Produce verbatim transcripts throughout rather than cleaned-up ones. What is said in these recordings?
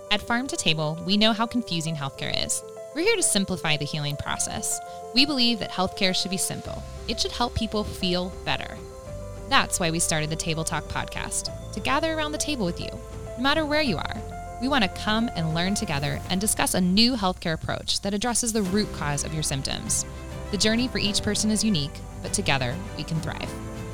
At Farm to Table, we know how confusing healthcare is. We're here to simplify the healing process. We believe that healthcare should be simple. It should help people feel better. That's why we started the Table Talk podcast, to gather around the table with you, no matter where you are. We want to come and learn together and discuss a new healthcare approach that addresses the root cause of your symptoms. The journey for each person is unique, but together we can thrive.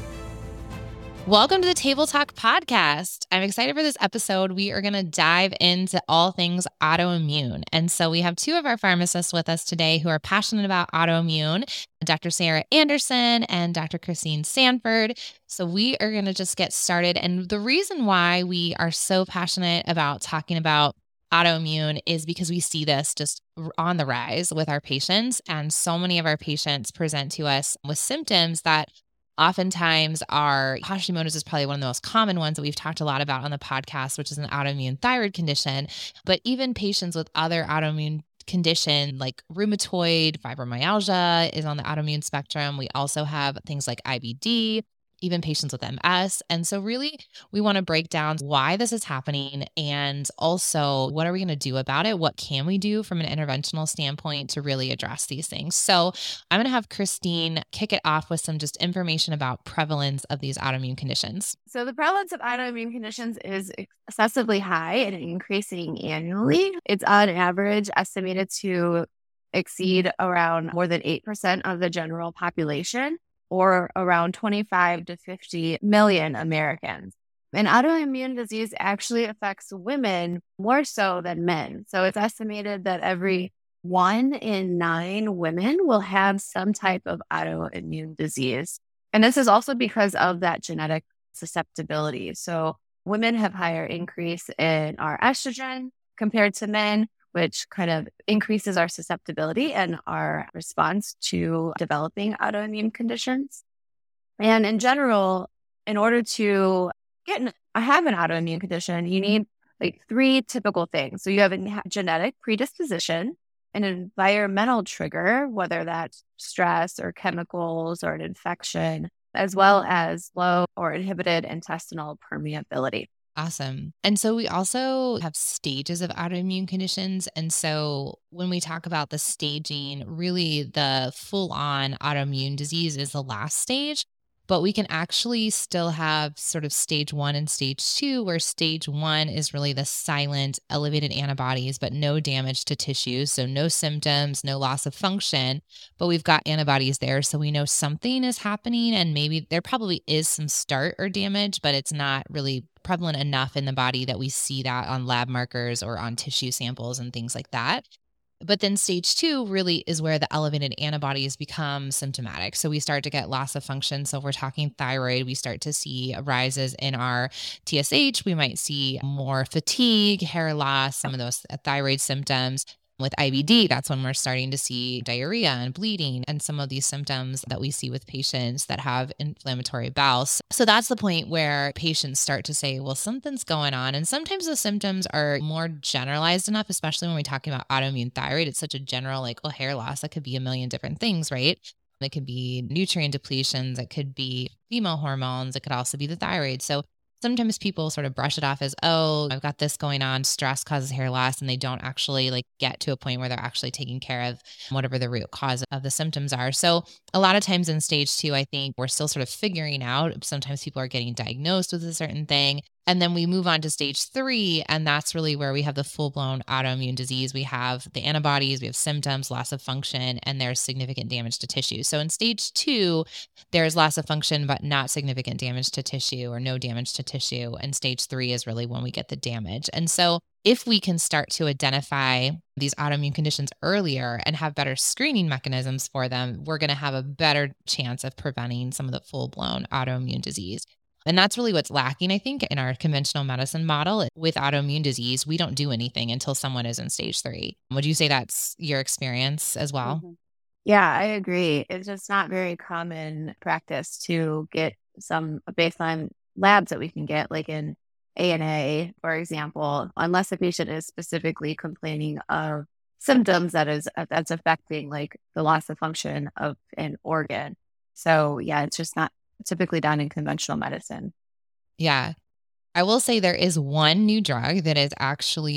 Welcome to the Table Talk podcast. I'm excited for this episode. We are going to dive into all things autoimmune. And so we have two of our pharmacists with us today who are passionate about autoimmune, Doctor Sarah Anderson and Doctor Christine Sanford. So we are going to just get started. And the reason why we are so passionate about talking about autoimmune is because we see this just on the rise with our patients. And so many of our patients present to us with symptoms that oftentimes are Hashimoto's is probably one of the most common ones that we've talked a lot about on the podcast, which is an autoimmune thyroid condition. But even patients with other autoimmune condition like rheumatoid, fibromyalgia is on the autoimmune spectrum. We also have things like I B D, even patients with M S. And so really, we want to break down why this is happening and also what are we going to do about it? What can we do from an interventional standpoint to really address these things? So I'm going to have Christine kick it off with some just information about prevalence of these autoimmune conditions. So the prevalence of autoimmune conditions is excessively high and increasing annually. It's on average estimated to exceed around more than eight percent of the general population, or around twenty-five to fifty million Americans. And autoimmune disease actually affects women more so than men. So it's estimated that every one in nine women will have some type of autoimmune disease. And this is also because of that genetic susceptibility. So women have higher increase in our estrogen compared to men, which kind of increases our susceptibility and our response to developing autoimmune conditions. And in general, in order to get an, have an autoimmune condition, you need like three typical things. So you have a genetic predisposition, an environmental trigger, whether that's stress or chemicals or an infection, as well as low or inhibited intestinal permeability. Awesome. And so we also have stages of autoimmune conditions. And so when we talk about the staging, really the full-on autoimmune disease is the last stage, but we can actually still have sort of stage one and stage two, where stage one is really the silent elevated antibodies, but no damage to tissues. So no symptoms, no loss of function, but we've got antibodies there. So we know something is happening and maybe there probably is some start or damage, but it's not really prevalent enough in the body that we see that on lab markers or on tissue samples and things like that. But then stage two really is where the elevated antibodies become symptomatic. So we start to get loss of function. So if we're talking thyroid, we start to see rises in our T S H. We might see more fatigue, hair loss, some of those thyroid symptoms. With I B D, that's when we're starting to see diarrhea and bleeding and some of these symptoms that we see with patients that have inflammatory bowels. So that's the point where patients start to say, well, something's going on. And sometimes the symptoms are more generalized enough, especially when we're talking about autoimmune thyroid. It's such a general, like, well, hair loss, that could be a million different things, right? It could be nutrient depletions. It could be female hormones. It could also be the thyroid. So sometimes people sort of brush it off as, oh, I've got this going on, stress causes hair loss, and they don't actually like get to a point where they're actually taking care of whatever the root cause of the symptoms are. So a lot of times in stage two, I think we're still sort of figuring out, sometimes people are getting diagnosed with a certain thing. And then we move on to stage three, and that's really where we have the full-blown autoimmune disease. We have the antibodies, we have symptoms, loss of function, and there's significant damage to tissue. So in stage two, there's loss of function, but not significant damage to tissue or no damage to tissue. And stage three is really when we get the damage. And so if we can start to identify these autoimmune conditions earlier and have better screening mechanisms for them, we're going to have a better chance of preventing some of the full-blown autoimmune disease. And that's really what's lacking, I think, in our conventional medicine model. With autoimmune disease, we don't do anything until someone is in stage three. Would you say that's your experience as well? Mm-hmm. Yeah, I agree. It's just not very common practice to get some baseline labs that we can get, like in A N A, for example, unless a patient is specifically complaining of symptoms that is that's affecting like the loss of function of an organ. So yeah, it's just not typically done in conventional medicine. Yeah. I will say there is one new drug that is actually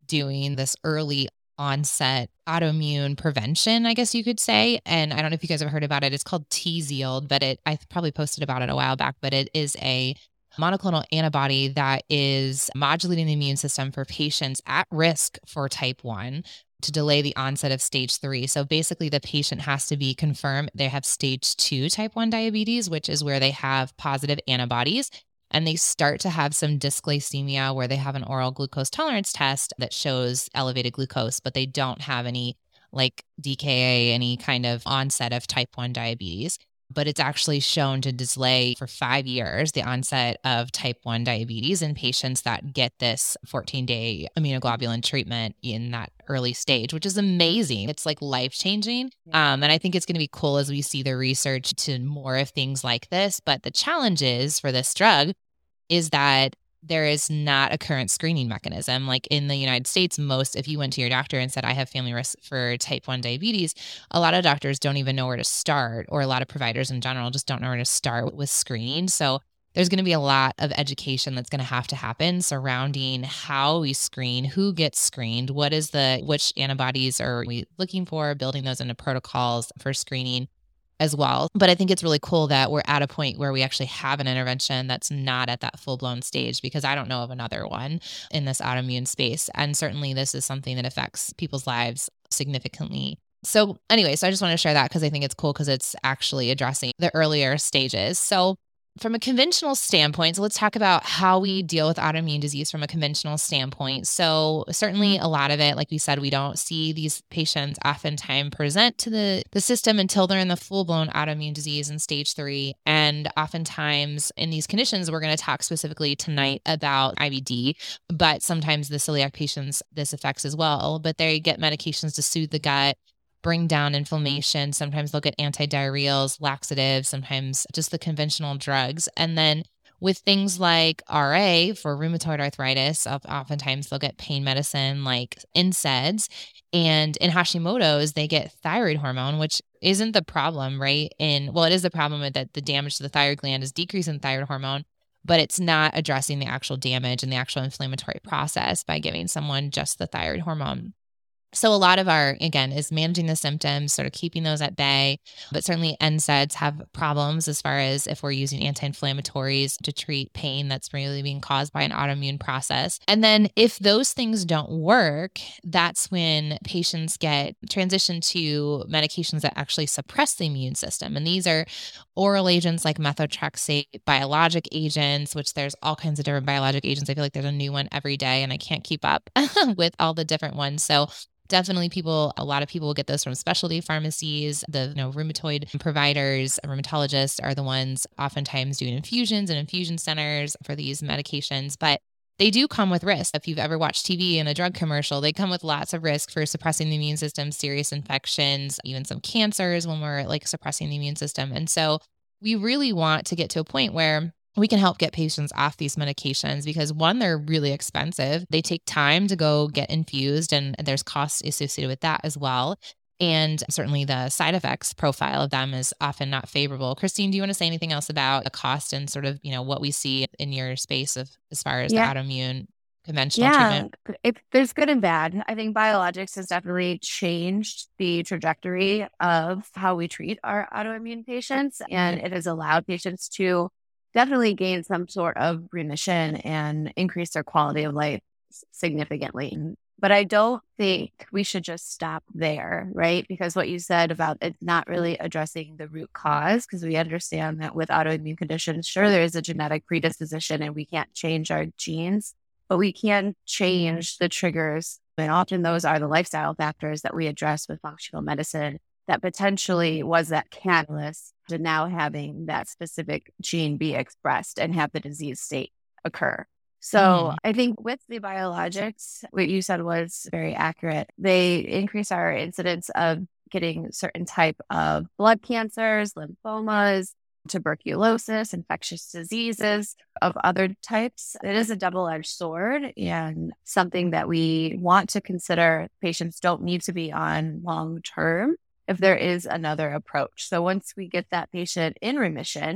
doing this early onset autoimmune prevention, I guess you could say. And I don't know if you guys have heard about it. It's called Tzield, but it I probably posted about it a while back, but it is a monoclonal antibody that is modulating the immune system for patients at risk for type one to delay the onset of stage three. So basically, the patient has to be confirmed they have stage two type one diabetes, which is where they have positive antibodies. And they start to have some dysglycemia where they have an oral glucose tolerance test that shows elevated glucose, but they don't have any like D K A, any kind of onset of type one diabetes. But it's actually shown to delay for five years the onset of type one diabetes in patients that get this fourteen-day immunoglobulin treatment in that early stage, which is amazing. It's like life-changing. Um, and I think it's going to be cool as we see the research to more of things like this. But the challenge is for this drug is that there is not a current screening mechanism. Like in the United States, most, if you went to your doctor and said, I have family risk for type one diabetes, a lot of doctors don't even know where to start, or a lot of providers in general just don't know where to start with screening. So there's going to be a lot of education that's going to have to happen surrounding how we screen, who gets screened, what is the, which antibodies are we looking for, building those into protocols for screening as well. But I think it's really cool that we're at a point where we actually have an intervention that's not at that full-blown stage, because I don't know of another one in this autoimmune space. And certainly this is something that affects people's lives significantly. So anyway, so I just want to share that because I think it's cool because it's actually addressing the earlier stages. So from a conventional standpoint, so let's talk about how we deal with autoimmune disease from a conventional standpoint. So certainly a lot of it, like we said, we don't see these patients oftentimes present to the, the system until they're in the full-blown autoimmune disease in stage three. And oftentimes in these conditions, we're going to talk specifically tonight about I B D, but sometimes the celiac patients, this affects as well, but they get medications to soothe the gut, bring down inflammation. Sometimes they'll get antidiarrheals, laxatives, sometimes just the conventional drugs. And then with things like R A for rheumatoid arthritis, oftentimes they'll get pain medicine like N SAIDs. And in Hashimoto's, they get thyroid hormone, which isn't the problem, right? In, well, it is the problem with that the damage to the thyroid gland is decreasing thyroid hormone, but it's not addressing the actual damage and the actual inflammatory process by giving someone just the thyroid hormone. So a lot of our, again, is managing the symptoms, sort of keeping those at bay, but certainly N SAIDs have problems as far as if we're using anti-inflammatories to treat pain that's really being caused by an autoimmune process. And then if those things don't work, that's when patients get transitioned to medications that actually suppress the immune system. And these are oral agents like methotrexate, biologic agents, which there's all kinds of different biologic agents. I feel like there's a new one every day and I can't keep up with all the different ones. So definitely people, a lot of people will get those from specialty pharmacies. The you know, rheumatoid providers, rheumatologists are the ones oftentimes doing infusions and infusion centers for these medications, but they do come with risk. If you've ever watched T V and a drug commercial, they come with lots of risk for suppressing the immune system, serious infections, even some cancers when we're like suppressing the immune system. And so we really want to get to a point where we can help get patients off these medications because one, they're really expensive. They take time to go get infused and there's costs associated with that as well. And certainly the side effects profile of them is often not favorable. Christine, do you want to say anything else about the cost and sort of, you know, what we see in your space of as far as Yeah. the autoimmune conventional Yeah, treatment? it, there's good and bad. I think biologics has definitely changed the trajectory of how we treat our autoimmune patients, and it has allowed patients to definitely gain some sort of remission and increase their quality of life significantly. But I don't think we should just stop there, right? Because what you said about it not really addressing the root cause, because we understand that with autoimmune conditions, sure, there is a genetic predisposition and we can't change our genes, but we can change the triggers. And often those are the lifestyle factors that we address with functional medicine that potentially was that catalyst to now having that specific gene be expressed and have the disease state occur. So Mm. I think with the biologics, what you said was very accurate. They increase our incidence of getting certain type of blood cancers, lymphomas, tuberculosis, infectious diseases of other types. It is a double-edged sword and something that we want to consider. Patients don't need to be on long-term if there is another approach. So once we get that patient in remission,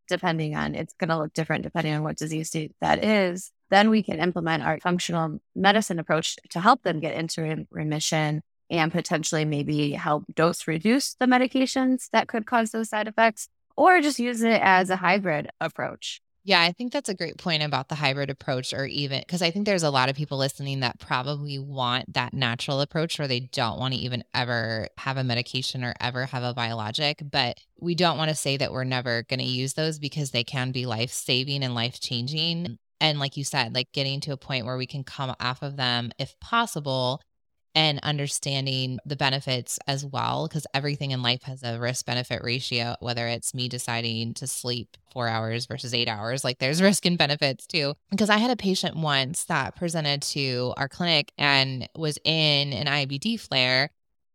depending on, it's going to look different depending on what disease state that is, then we can implement our functional medicine approach to help them get into rem- remission and potentially maybe help dose reduce the medications that could cause those side effects, or just use it as a hybrid approach. Yeah, I think that's a great point about the hybrid approach, or even because I think there's a lot of people listening that probably want that natural approach where they don't want to even ever have a medication or ever have a biologic. But we don't want to say that we're never going to use those, because they can be life saving and life changing. And like you said, like getting to a point where we can come off of them if possible, and understanding the benefits as well, because everything in life has a risk benefit ratio, whether it's me deciding to sleep four hours versus eight hours, like there's risk and benefits too. Because I had a patient once that presented to our clinic and was in an I B D flare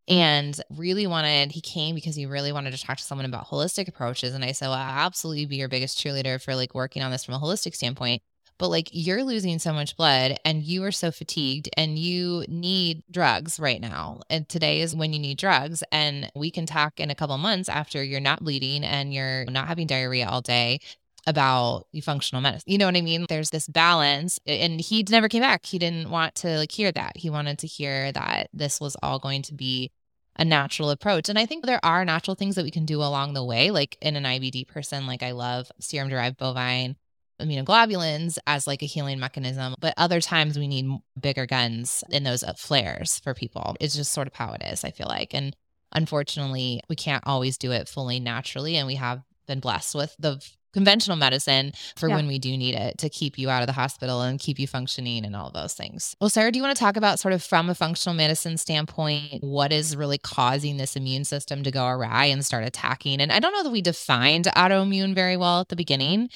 and really wanted, he came because he really wanted to talk to someone about holistic approaches. And I said, well, I'll absolutely be your biggest cheerleader for like working on this from a holistic standpoint. But like, you're losing so much blood and you are so fatigued and you need drugs right now. And today is when you need drugs. And we can talk in a couple of months after you're not bleeding and you're not having diarrhea all day about your functional medicine. You know what I mean? There's this balance, and he never came back. He didn't want to like hear that. He wanted to hear that this was all going to be a natural approach. And I think there are natural things that we can do along the way. Like in an I B D person, like I love serum derived bovine immunoglobulins as like a healing mechanism, but other times we need bigger guns in those flares for people. It's just sort of how it is, I feel like. And unfortunately, we can't always do it fully naturally. And we have been blessed with the conventional medicine for Yeah. when we do need it to keep you out of the hospital and keep you functioning and all those things. Well, Sarah, do you want to talk about sort of from a functional medicine standpoint, what is really causing this immune system to go awry and start attacking? And I don't know that we defined autoimmune very well at the beginning.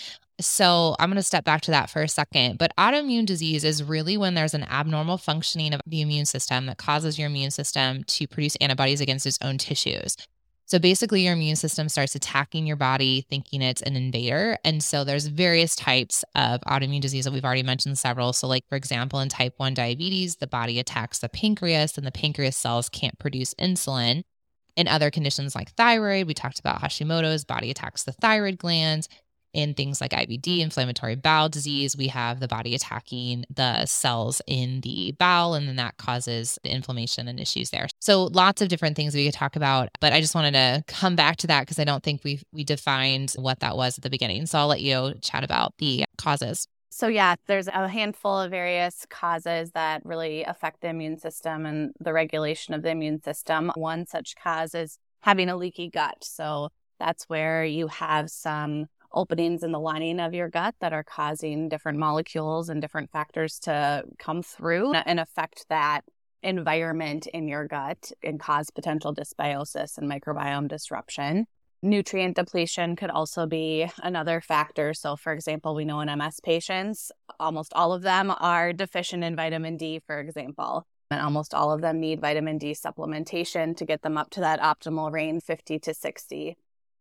So I'm going to step back to that for a second. But autoimmune disease is really when there's an abnormal functioning of the immune system that causes your immune system to produce antibodies against its own tissues. So basically, your immune system starts attacking your body, thinking it's an invader. And so there's various types of autoimmune disease that we've already mentioned several. So like, for example, in type one diabetes, the body attacks the pancreas and the pancreas cells can't produce insulin. In other conditions like thyroid, we talked about Hashimoto's, body attacks the thyroid glands. In things like I B D, inflammatory bowel disease, we have the body attacking the cells in the bowel, and then that causes the inflammation and issues there. So lots of different things we could talk about, but I just wanted to come back to that because I don't think we we defined what that was at the beginning. So I'll let you chat about the causes. So yeah, there's a handful of various causes that really affect the immune system and the regulation of the immune system. One such cause is having a leaky gut. So that's where you have some openings in the lining of your gut that are causing different molecules and different factors to come through and affect that environment in your gut and cause potential dysbiosis and microbiome disruption. Nutrient depletion could also be another factor. So for example, we know in M S patients, almost all of them are deficient in vitamin D, for example, and almost all of them need vitamin D supplementation to get them up to that optimal range, fifty to sixty.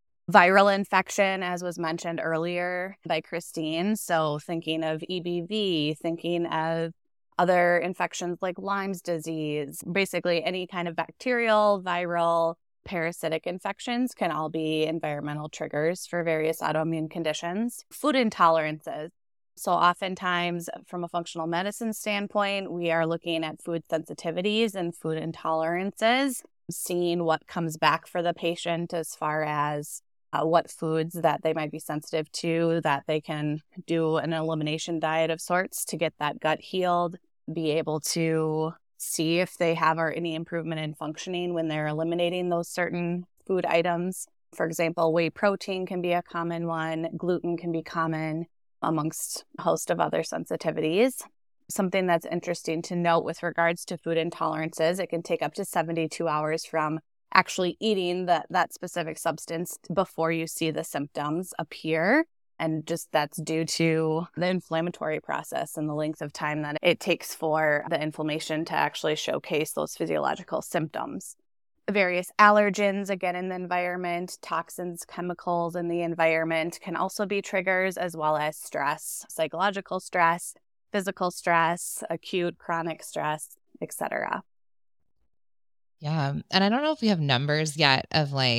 Viral infection, as was mentioned earlier by Christine. So thinking of E B V, thinking of other infections like Lyme's disease, basically any kind of bacterial, viral, parasitic infections can all be environmental triggers for various autoimmune conditions. Food intolerances. So oftentimes from a functional medicine standpoint, we are looking at food sensitivities and food intolerances, seeing what comes back for the patient as far as Uh, what foods that they might be sensitive to, that they can do an elimination diet of sorts to get that gut healed, be able to see if they have or any improvement in functioning when they're eliminating those certain food items. For example, whey protein can be a common one. Gluten can be common amongst a host of other sensitivities. Something that's interesting to note with regards to food intolerances, it can take up to seventy-two hours from actually eating that, that specific substance before you see the symptoms appear. And just that's due to the inflammatory process and the length of time that it takes for the inflammation to actually showcase those physiological symptoms. Various allergens, again, in the environment, toxins, chemicals in the environment can also be triggers, as well as stress, psychological stress, physical stress, acute, chronic stress, et cetera. Yeah. And I don't know if we have numbers yet of like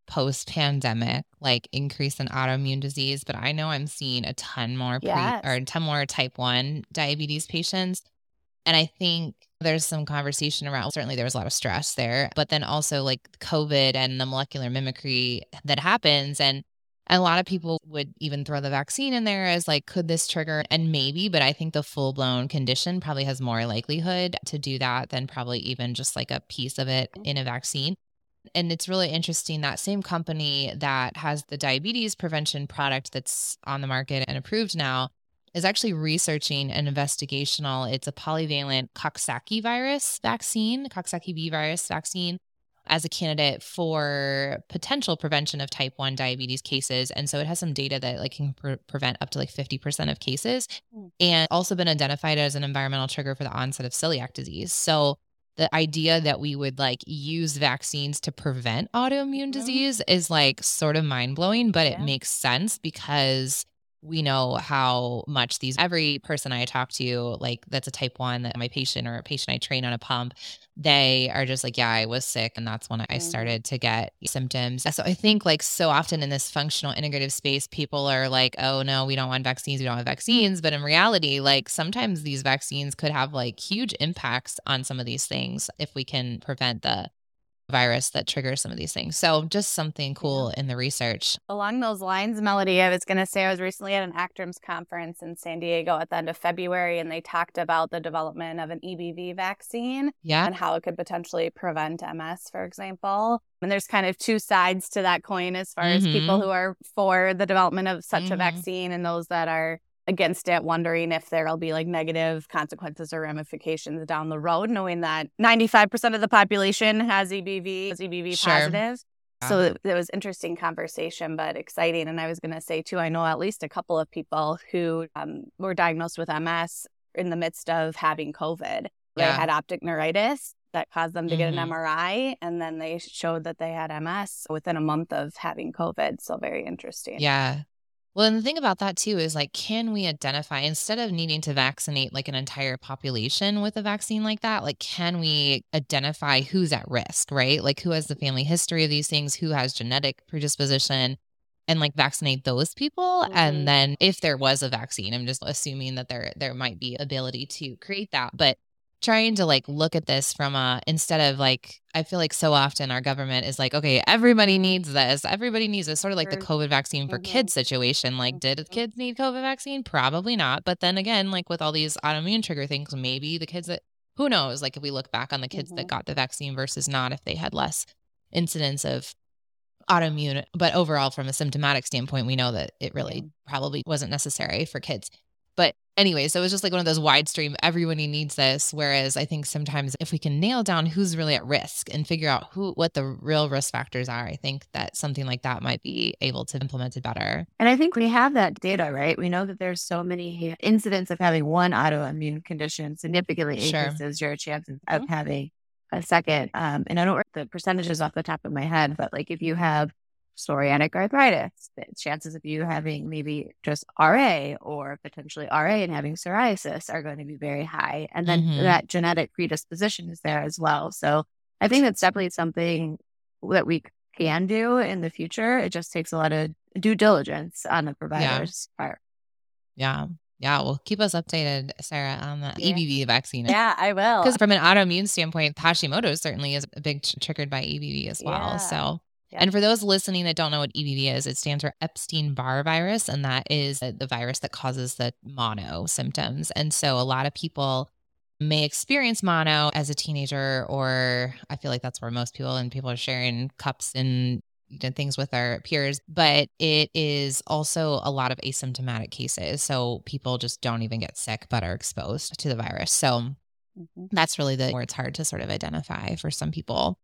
post-pandemic, like increase in autoimmune disease, but I know I'm seeing a ton more pre Yes. or a ton more type one diabetes patients. And I think there's some conversation around, certainly there was a lot of stress there, but then also like COVID and the molecular mimicry that happens. And a lot of people would even throw the vaccine in there as like, could this trigger? And maybe, but I think the full blown condition probably has more likelihood to do that than probably even just like a piece of it in a vaccine. And it's really interesting that same company that has the diabetes prevention product that's on the market and approved now is actually researching an investigational, it's a polyvalent Coxsackie virus vaccine, Coxsackie B virus vaccine, as a candidate for potential prevention of type one diabetes cases. And so it has some data that like can pre- prevent up to like fifty percent of cases, Mm. and also been identified as an environmental trigger for the onset of celiac disease. So the idea that we would like use vaccines to prevent autoimmune Mhm. disease is like sort of mind blowing, but it Yeah. makes sense because we know how much these, every person I talk to, like that's a type one, that my patient or a patient I train on a pump, they are just like, yeah, I was sick. And that's when I Mhm. started to get symptoms. So I think like so often in this functional integrative space, people are like, oh no, we don't want vaccines. We don't have vaccines. But in reality, like sometimes these vaccines could have like huge impacts on some of these things if we can prevent the virus that triggers some of these things. So just something cool in the research. Along those lines, Melody, I was going to say I was recently at an ACTRIMS conference in San Diego at the end of February, and they talked about the development of an E B V vaccine Yeah. and how it could potentially prevent M S, for example. And there's kind of two sides to that coin as far as people Mhm. who are for the development of such a Mhm. vaccine and those that are against it, wondering if there'll be like negative consequences or ramifications down the road, knowing that ninety-five percent of the population has E B V, is E B V Sure. positive. Yeah. So it, it was interesting conversation, but exciting. And I was going to say too, I know at least a couple of people who um, were diagnosed with M S in the midst of having COVID. They Yeah. had optic neuritis that caused them to get an Mhm. M R I, and then they showed that they had M S within a month of having COVID. So very interesting. Yeah. Well, and the thing about that too is like, can we identify, instead of needing to vaccinate like an entire population with a vaccine like that, like, can we identify who's at risk, right? Like who has the family history of these things, who has genetic predisposition, and like vaccinate those people. Mhm. And then if there was a vaccine, I'm just assuming that there, there might be ability to create that, but trying to like look at this from a, instead of like, I feel like so often our government is like, okay, everybody needs this. Everybody needs this, sort of like the Sure. COVID vaccine for Mhm. kids situation. Like, did Mhm. kids need COVID vaccine? Probably not. But then again, like with all these autoimmune trigger things, maybe the kids that, who knows, like if we look back on the kids that Mhm. got the vaccine versus not, if they had less incidence of autoimmune. But overall, from a symptomatic standpoint, we know that it really Yeah. probably wasn't necessary for kids. But anyway, so it was just like one of those wide stream, everybody needs this. Whereas I think sometimes if we can nail down who's really at risk and figure out who, what the real risk factors are, I think that something like that might be able to implement it better. And I think we have that data, right? We know that there's so many incidents of having one autoimmune condition significantly Sure. increases your chances of Mhm. having a second. Um, and I don't know the percentages off the top of my head, but like if you have psoriatic arthritis, the chances of you having maybe just R A or potentially R A and having psoriasis are going to be very high. And then Mhm. that genetic predisposition is there as well. So I think that's definitely something that we can do in the future. It just takes a lot of due diligence on the provider's part. Yeah. Yeah. Well, keep us updated, Sarah, on the Yeah. E B V vaccine. Yeah, I will. Because from an autoimmune standpoint, Hashimoto's certainly is a big tr- triggered by E B V as well. Yeah. So, Yeah. and for those listening that don't know what E B V is, it stands for Epstein-Barr virus, and that is the virus that causes the mono symptoms. And so a lot of people may experience mono as a teenager, or I feel like that's where most people and people are sharing cups and you know, things with their peers, but it is also a lot of asymptomatic cases. So people just don't even get sick, but are exposed to the virus. So Mhm. that's really the where it's hard to sort of identify for some people.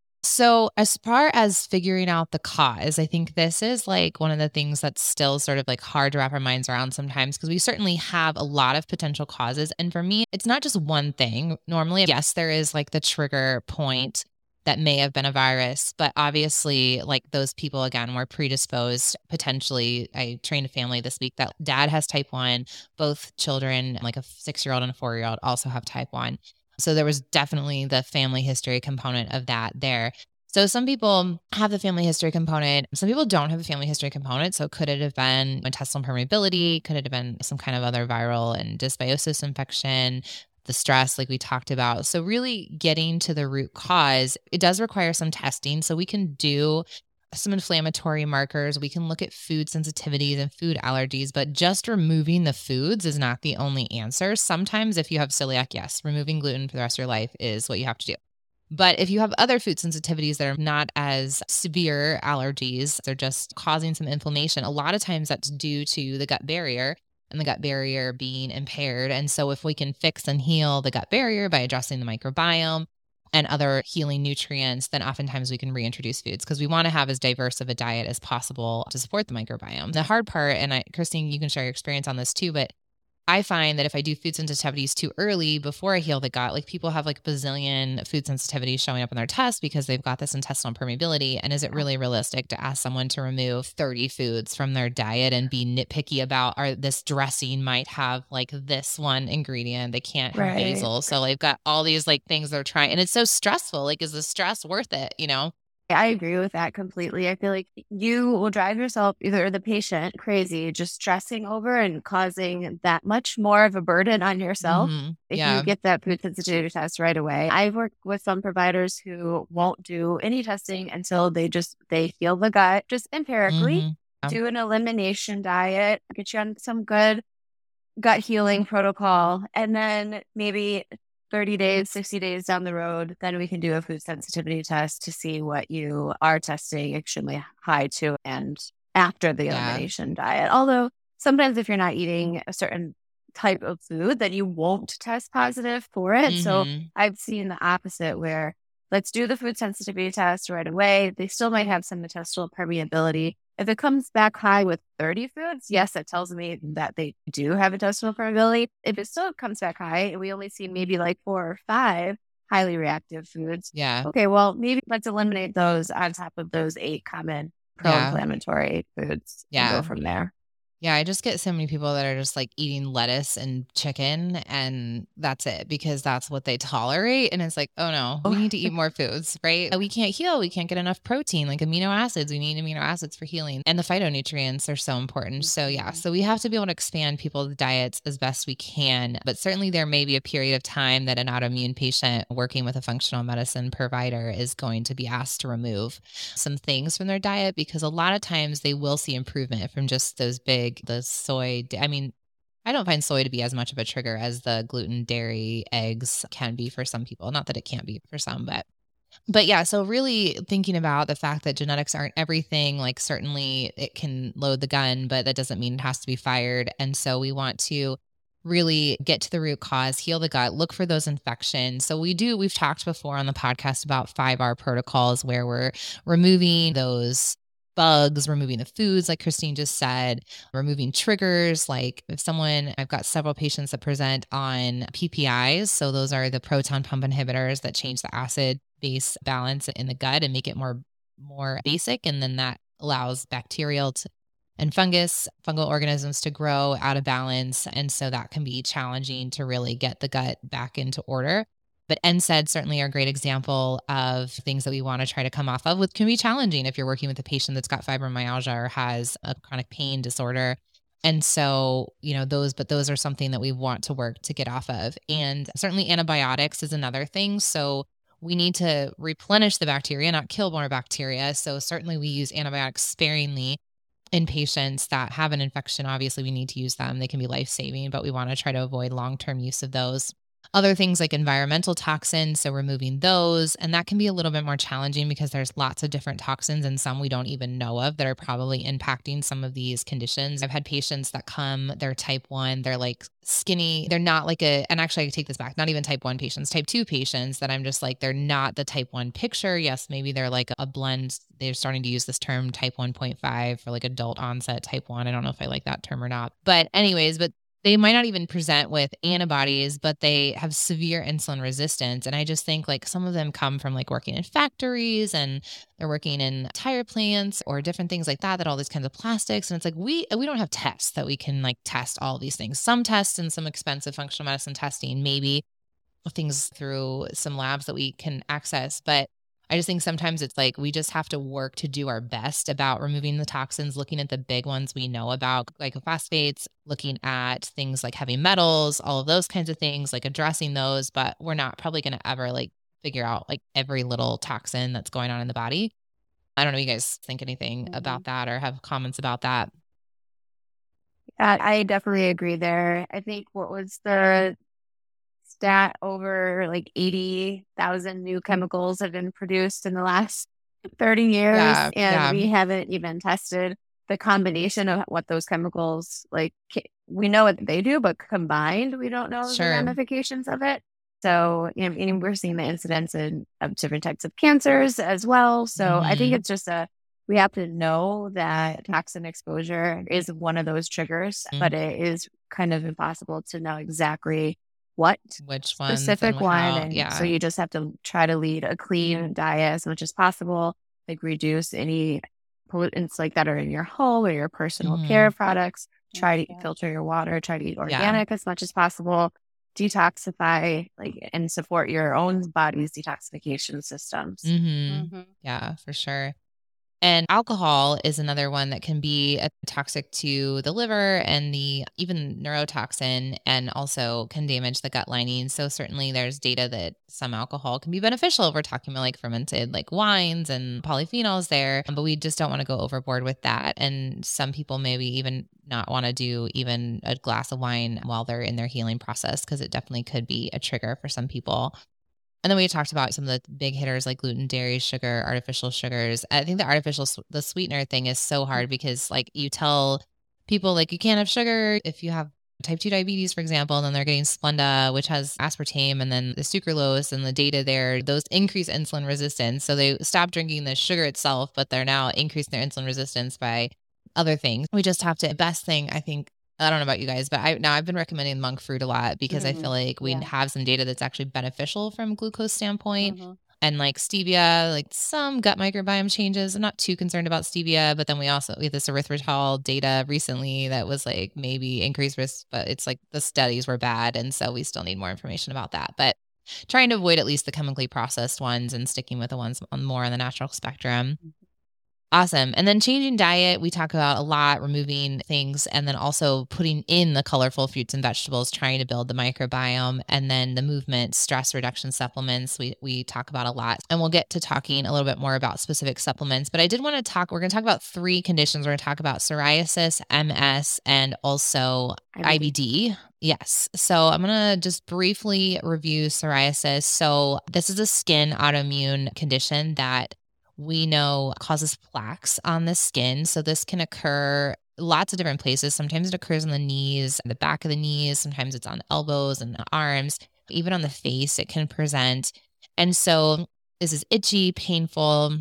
So as far as figuring out the cause, I think this is like one of the things that's still sort of like hard to wrap our minds around sometimes, because we certainly have a lot of potential causes. And for me, it's not just one thing. Normally, yes, there is like the trigger point that may have been a virus, but obviously like those people, again, were predisposed potentially. I trained a family this week that dad has type one, both children, like a six-year-old and a four-year-old also have type one. So there was definitely the family history component of that there. So some people have the family history component. Some people don't have a family history component. So could it have been intestinal permeability? Could it have been some kind of other viral and dysbiosis infection? The stress, like we talked about. So really getting to the root cause, it does require some testing. So we can do some inflammatory markers. We can look at food sensitivities and food allergies, but just removing the foods is not the only answer. Sometimes if you have celiac, yes, removing gluten for the rest of your life is what you have to do. But if you have other food sensitivities that are not as severe allergies, they're just causing some inflammation, a lot of times that's due to the gut barrier and the gut barrier being impaired. And so if we can fix and heal the gut barrier by addressing the microbiome and other healing nutrients, then oftentimes we can reintroduce foods because we want to have as diverse of a diet as possible to support the microbiome. The hard part, and I, Christine, you can share your experience on this too, but I find that if I do food sensitivities too early before I heal the gut, like people have like a bazillion food sensitivities showing up in their test because they've got this intestinal permeability. And is it really realistic to ask someone to remove thirty foods from their diet and be nitpicky about, or this dressing might have like this one ingredient, they can't have Right. basil. So they've got all these like things they're trying, and it's so stressful. Like, is the stress worth it? You know? I agree with that completely. I feel like you will drive yourself, either the patient, crazy, just stressing over and causing that much more of a burden on yourself Mhm. if Yeah. you get that food sensitivity test right away. I've worked with some providers who won't do any testing until they just, they feel the gut, just empirically, Mhm. Yeah. do an elimination diet, get you on some good gut healing protocol, and then maybe thirty days, sixty days down the road, then we can do a food sensitivity test to see what you are testing extremely high to and after the Yeah. elimination diet. Although sometimes if you're not eating a certain type of food, then you won't test positive for it. So Mhm. I've seen the opposite where let's do the food sensitivity test right away. They still might have some intestinal permeability. If it comes back high with thirty foods, yes, that tells me that they do have intestinal permeability. If it still comes back high and we only see maybe like four or five highly reactive foods, Yeah. okay, well, maybe let's eliminate those on top of those eight common Yeah. pro-inflammatory foods and Yeah. go from there. Yeah, I just get so many people that are just like eating lettuce and chicken and that's it because that's what they tolerate. And it's like, oh no, we need to eat more foods, right? We can't heal. We can't get enough protein, like amino acids. We need amino acids for healing. And the phytonutrients are so important. So yeah, so we have to be able to expand people's diets as best we can. But certainly there may be a period of time that an autoimmune patient working with a functional medicine provider is going to be asked to remove some things from their diet because a lot of times they will see improvement from just those big the soy. I mean, I don't find soy to be as much of a trigger as the gluten, dairy, eggs can be for some people. Not that it can't be for some, but but yeah, so really thinking about the fact that genetics aren't everything, like certainly it can load the gun, but that doesn't mean it has to be fired. And so we want to really get to the root cause, heal the gut, look for those infections. So we do, we've talked before on the podcast about five R protocols where we're removing those bugs, removing the foods, like Christine just said, removing triggers. Like if someone, I've got several patients that present on P P Is. So those are the proton pump inhibitors that change the acid base balance in the gut and make it more, more basic. And then that allows bacterial to, and fungus, fungal organisms to grow out of balance. And so that can be challenging to really get the gut back into order. But N SAIDs certainly are a great example of things that we want to try to come off of, which can be challenging if you're working with a patient that's got fibromyalgia or has a chronic pain disorder. And so, you know, those, but those are something that we want to work to get off of. And certainly antibiotics is another thing. So we need to replenish the bacteria, not kill more bacteria. So certainly we use antibiotics sparingly in patients that have an infection. Obviously we need to use them. They can be life-saving, but we want to try to avoid long-term use of those. Other things like environmental toxins, so removing those. And that can be a little bit more challenging because there's lots of different toxins and some we don't even know of that are probably impacting some of these conditions. I've had patients that come, they're type one, they're like skinny. They're not like a, and actually I take this back, not even type one patients, type two patients that I'm just like, they're not the type one picture. Yes, maybe they're like a blend. They're starting to use this term type one point five for like adult onset type one. I don't know if I like that term or not. But anyways, but they might not even present with antibodies, but they have severe insulin resistance. And I just think like some of them come from like working in factories and they're working in tire plants or different things like that, that all these kinds of plastics. And it's like, we, we don't have tests that we can like test all these things. Some tests and some expensive functional medicine testing, maybe things through some labs that we can access. But I just think sometimes it's like we just have to work to do our best about removing the toxins, looking at the big ones we know about, glycophosphates, looking at things like heavy metals, all of those kinds of things, like addressing those. But we're not probably going to ever like figure out like every little toxin that's going on in the body. I don't know if you guys think anything Mhm. about that or have comments about that. Uh, I definitely agree there. I think what was the stat over like eighty thousand new chemicals have been produced in the last thirty years. Yeah, And yeah. we haven't even tested the combination of what those chemicals like. ca- We know what they do, but combined, we don't know the Sure. ramifications of it. So, you know, and we're seeing the incidence in, of different types of cancers as well. So I think Mhm. it's just a, we have to know that toxin exposure is one of those triggers, Mm. but it is kind of impossible to know exactly what Which ones specific and one. how, And yeah. so you just have to try to lead a clean diet as much as possible, like reduce any pollutants like that are in your home or your personal Mhm. care products. Try to Yeah. filter your water, try to eat Yeah. organic as much as possible, detoxify, like, and support your own body's detoxification systems. Mhm. Mhm. Yeah, for sure. And alcohol is another one that can be a toxic to the liver and the even neurotoxin, and also can damage the gut lining. So certainly there's data that some alcohol can be beneficial if we're talking about like fermented like wines and polyphenols there, but we just don't want to go overboard with that. And some people maybe even not want to do even a glass of wine while they're in their healing process, because it definitely could be a trigger for some people. And then we talked about some of the big hitters like gluten, dairy, sugar, artificial sugars. I think the artificial, s- the sweetener thing is so hard because like you tell people like you can't have sugar if you have type two diabetes, for example, and then they're getting Splenda, which has aspartame, and then the sucralose, and the data there, those increase insulin resistance. So they stop drinking the sugar itself, but they're now increasing their insulin resistance by other things. We just have to, best thing, I think, I don't know about you guys, but I now I've been recommending monk fruit a lot because I feel Mhm. like we Yeah. have some data that's actually beneficial from glucose standpoint. Mhm. And like stevia, like some gut microbiome changes. I'm not too concerned about stevia, but then we also we had this erythritol data recently that was like maybe increased risk, but it's like the studies were bad, and so we still need more information about that. But trying to avoid at least the chemically processed ones and sticking with the ones on more on the natural spectrum. Awesome. And then changing diet, we talk about a lot, removing things, and then also putting in the colorful fruits and vegetables, trying to build the microbiome, and then the movement, stress reduction supplements, we, we talk about a lot. And we'll get to talking a little bit more about specific supplements. But I did want to talk, we're going to talk about three conditions. We're going to talk about psoriasis, M S, and also I B D. Yes. So I'm going to just briefly review psoriasis. So this is a skin autoimmune condition that we know causes plaques on the skin. So this can occur lots of different places. Sometimes it occurs on the knees, the back of the knees. Sometimes it's on elbows and arms. Even on the face, it can present. And so this is itchy, painful.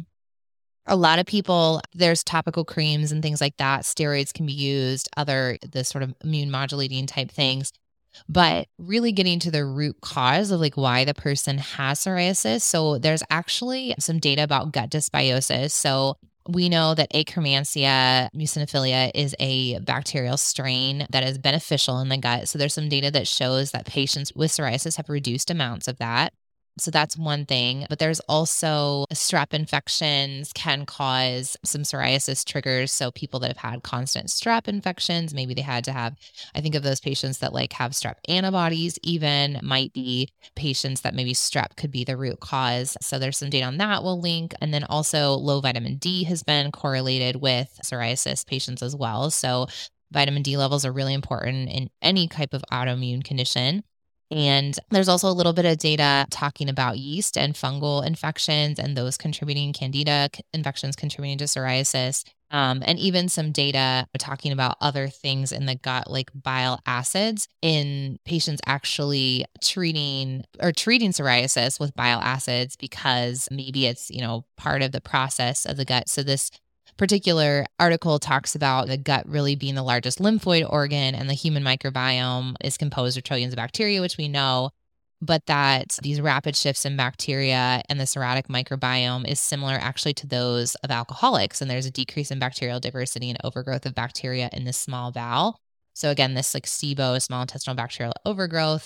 A lot of people, there's topical creams and things like that. Steroids can be used, other the sort of immune modulating type things. But really getting to the root cause of like why the person has psoriasis. So there's actually some data about gut dysbiosis. So we know that Akkermansia muciniphila is a bacterial strain that is beneficial in the gut. So there's some data that shows that patients with psoriasis have reduced amounts of that. So that's one thing. But there's also strep infections can cause some psoriasis triggers. So people that have had constant strep infections, maybe they had to have, I think of those patients that like have strep antibodies, even might be patients that maybe strep could be the root cause. So there's some data on that we'll link. And then also low vitamin D has been correlated with psoriasis patients as well. So vitamin D levels are really important in any type of autoimmune condition. And there's also a little bit of data talking about yeast and fungal infections and those contributing, candida c- infections contributing to psoriasis. Um, and even some data talking about other things in the gut, like bile acids in patients actually treating or treating psoriasis with bile acids because maybe it's, you know, part of the process of the gut. So this particular article talks about the gut really being the largest lymphoid organ, and the human microbiome is composed of trillions of bacteria, which we know, but that these rapid shifts in bacteria and the psoriatic microbiome is similar actually to those of alcoholics. And there's a decrease in bacterial diversity and overgrowth of bacteria in the small bowel. So again, this like SIBO, small intestinal bacterial overgrowth,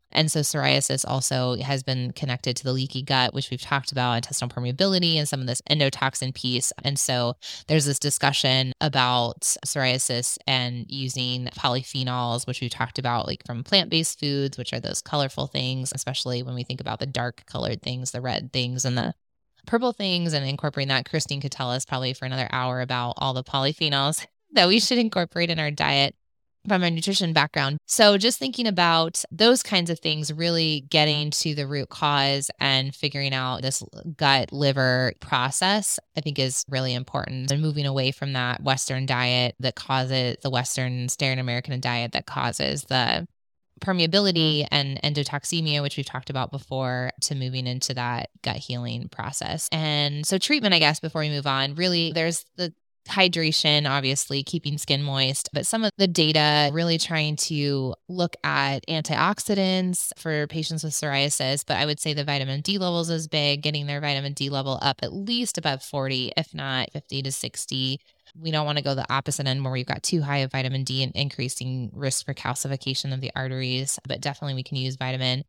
And so psoriasis also has been connected to the leaky gut, which we've talked about, intestinal permeability and some of this endotoxin piece. And so there's this discussion about psoriasis and using polyphenols, which we talked about, like from plant-based foods, which are those colorful things, especially when we think about the dark colored things, the red things and the purple things, and incorporating that. Christine could tell us probably for another hour about all the polyphenols that we should incorporate in our diet from a nutrition background. So just thinking about those kinds of things, really getting to the root cause and figuring out this gut liver process, I think is really important. And moving away from that Western diet that causes the Western Standard American diet that causes the permeability and endotoxemia, which we've talked about before, to moving into that gut healing process. And so treatment, I guess, before we move on, really there's the hydration, obviously keeping skin moist, but some of the data really trying to look at antioxidants for patients with psoriasis. But I would say the vitamin D levels is big, getting their vitamin D level up at least above forty, if not fifty to sixty. We don't want to go the opposite end where we've got too high of vitamin D and increasing risk for calcification of the arteries, but definitely we can use vitamin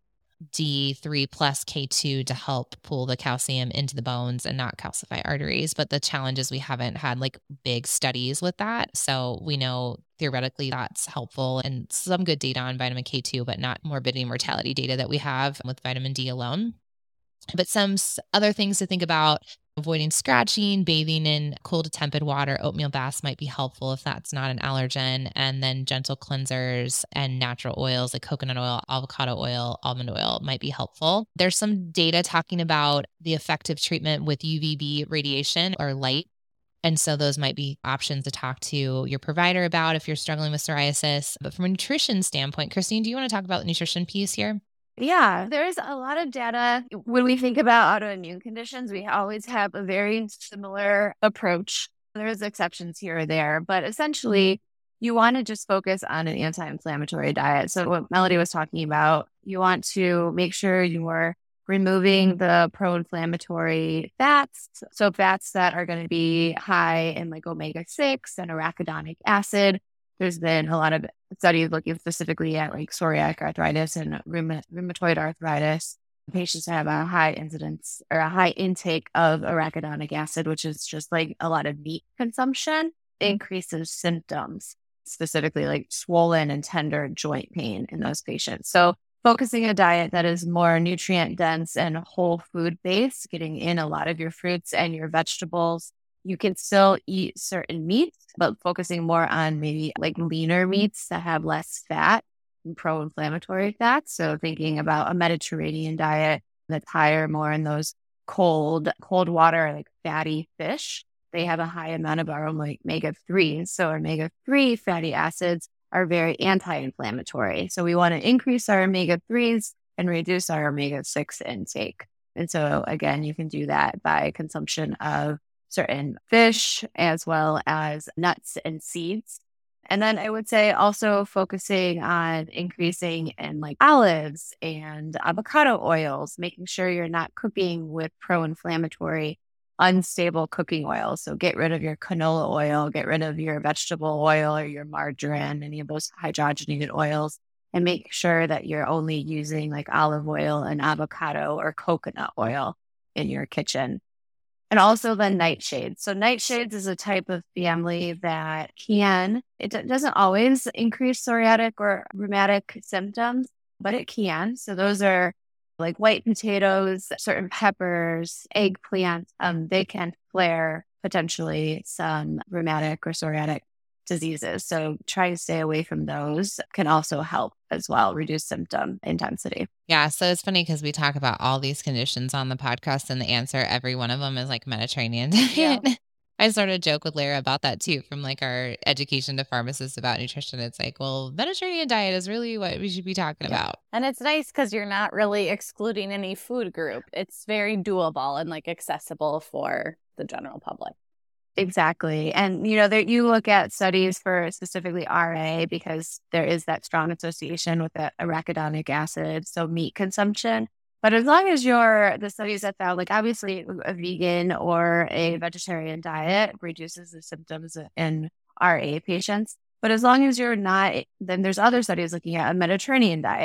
D three plus K two to help pull the calcium into the bones and not calcify arteries. But the challenge is we haven't had like big studies with that. So we know theoretically that's helpful and some good data on vitamin K two, but not morbidity and mortality data that we have with vitamin D alone. But some other things to think about: avoiding scratching, bathing in cool to tepid water, oatmeal baths might be helpful if that's not an allergen, and then gentle cleansers and natural oils like coconut oil, avocado oil, almond oil might be helpful. There's some data talking about the effective treatment with U V B radiation or light. And so those might be options to talk to your provider about if you're struggling with psoriasis. But from a nutrition standpoint, Christine, do you want to talk about the nutrition piece here? Yeah, there's a lot of data. When we think about autoimmune conditions, we always have a very similar approach. There's exceptions here or there, but essentially you want to just focus on an anti-inflammatory diet. So what Melody was talking about, you want to make sure you are removing the pro-inflammatory fats. So fats that are going to be high in like omega six and arachidonic acid. There's been a lot of studies looking specifically at like psoriatic arthritis and rheumatoid arthritis. Patients have a high incidence or a high intake of arachidonic acid, which is just like a lot of meat consumption, increases symptoms, specifically like swollen and tender joint pain in those patients. So focusing a diet that is more nutrient dense and whole food based, getting in a lot of your fruits and your vegetables. You can still eat certain meats, but focusing more on maybe like leaner meats that have less fat and pro-inflammatory fats. So thinking about a Mediterranean diet that's higher more in those cold, cold water, like fatty fish. They have a high amount of our omega three. So omega three fatty acids are very anti-inflammatory. So we want to increase our omega threes and reduce our omega six intake. And so again, you can do that by consumption of certain fish as well as nuts and seeds. And then I would say also focusing on increasing in like olives and avocado oils, making sure you're not cooking with pro-inflammatory, unstable cooking oils. So get rid of your canola oil, get rid of your vegetable oil or your margarine, any of those hydrogenated oils, and make sure that you're only using like olive oil and avocado or coconut oil in your kitchen. And also the nightshades. So nightshades is a type of family that can, it doesn't always increase psoriatic or rheumatic symptoms, but it can. So those are like white potatoes, certain peppers, eggplant. Um, they can flare potentially some rheumatic or psoriatic diseases. So try to stay away from those can also help as well, reduce symptom intensity. Yeah. So it's funny because we talk about all these conditions on the podcast and the answer, every one of them is like Mediterranean diet. Yeah. I sort of joke with Lara about that too, from like our education to pharmacists about nutrition. It's like, well, Mediterranean diet is really what we should be talking yeah. about. And it's nice because you're not really excluding any food group. It's very doable and like accessible for the general public. Exactly. And, you know, there, you look at studies for specifically R A because there is that strong association with the arachidonic acid, so meat consumption. But as long as you're, the studies have found, like obviously a vegan or a vegetarian diet reduces the symptoms in R A patients. But as long as you're not, then there's other studies looking at a Mediterranean diet.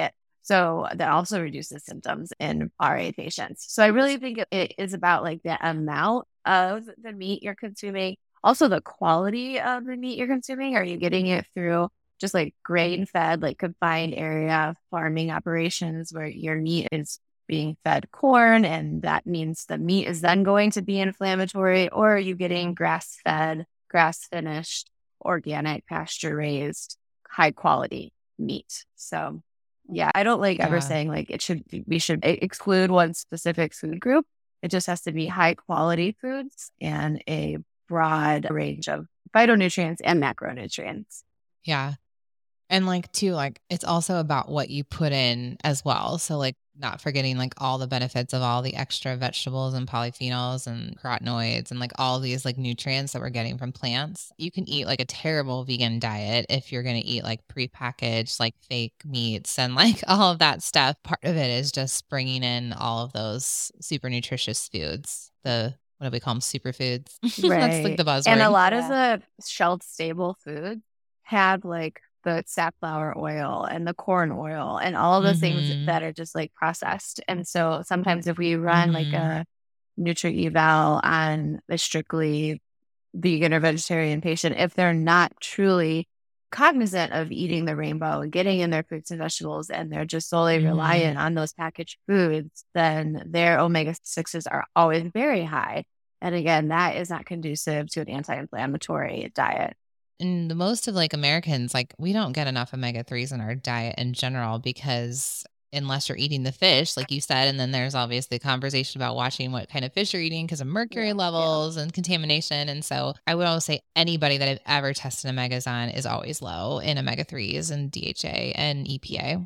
So that also reduces symptoms in R A patients. So I really think it- it is about like the amount of the meat you're consuming, also the quality of the meat you're consuming. Are you getting it through just like grain fed, like confined area farming operations where your meat is being fed corn and that means the meat is then going to be inflammatory? Or are you getting grass fed, grass finished, organic, pasture raised, high quality meat? So yeah, I don't like ever Yeah. saying like it should be, we should e- exclude one specific food group. It just has to be high quality foods and a broad range of phytonutrients and macronutrients. Yeah. And like too, like it's also about what you put in as well. So like not forgetting like all the benefits of all the extra vegetables and polyphenols and carotenoids and like all these like nutrients that we're getting from plants. You can eat like a terrible vegan diet if you're going to eat like prepackaged like fake meats and like all of that stuff. Part of it is just bringing in all of those super nutritious foods. The what do we call them? Superfoods. That's like Right. the buzzword. And a lot Yeah. of the shelf stable foods have like the safflower oil and the corn oil and all of the things Mhm. that are just like processed. And so sometimes if we run like Mhm. a Nutri-Eval on a strictly vegan or vegetarian patient, if they're not truly cognizant of eating the rainbow and getting in their fruits and vegetables and they're just solely Mhm. reliant on those packaged foods, then their omega sixes are always very high. And again, that is not conducive to an anti-inflammatory diet. And the most of like Americans, like we don't get enough omega threes in our diet in general because unless you're eating the fish, like you said, and then there's obviously the conversation about watching what kind of fish you're eating because of mercury Yeah, yeah. levels and contamination. And so I would always say anybody that I've ever tested omegas on is always low in omega threes and D H A and E P A.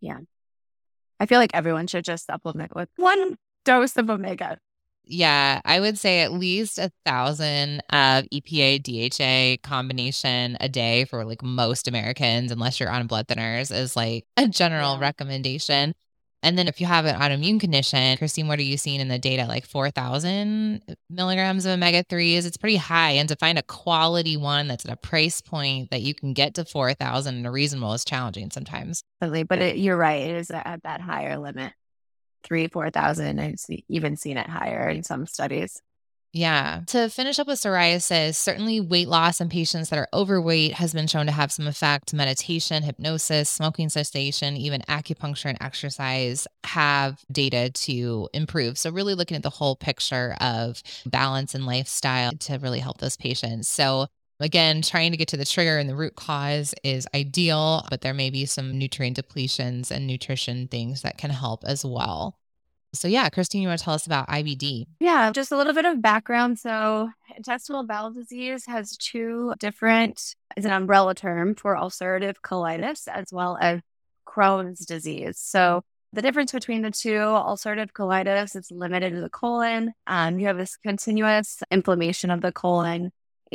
I feel like everyone should just supplement with one dose of omega. Yeah, I would say at least a thousand of E P A D H A combination a day for like most Americans, unless you're on blood thinners, is like a general Yeah. recommendation. And then if you have an autoimmune condition, Christine, what are you seeing in the data? Like four thousand milligrams of omega threes? It's pretty high. And to find a quality one that's at a price point that you can get to four thousand and reasonable is challenging sometimes. Totally. But it, you're right. It is at that higher limit. Three, four thousand. I've see, even seen it higher in some studies. Yeah. To finish up with psoriasis, certainly weight loss in patients that are overweight has been shown to have some effect. Meditation, hypnosis, smoking cessation, even acupuncture and exercise have data to improve. So really looking at the whole picture of balance and lifestyle to really help those patients. So again, trying to get to the trigger and the root cause is ideal, but there may be some nutrient depletions and nutrition things that can help as well. So yeah, Christine, you want to tell us about I B D? Yeah, just a little bit of background. So intestinal bowel disease has two different, is an umbrella term for ulcerative colitis as well as Crohn's disease. So the difference between the two, ulcerative colitis, is limited to the colon. Um, you have this continuous inflammation of the colon